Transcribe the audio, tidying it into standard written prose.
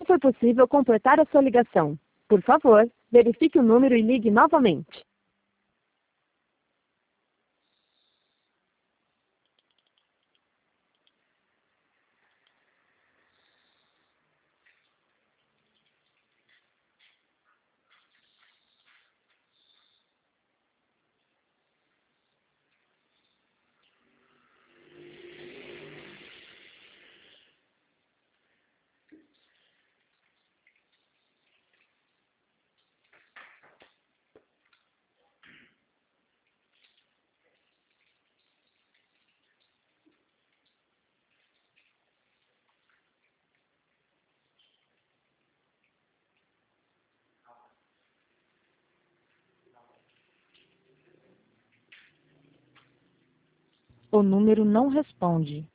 foi possível completar a sua ligação. Por favor, verifique o número e ligue novamente. O número não responde.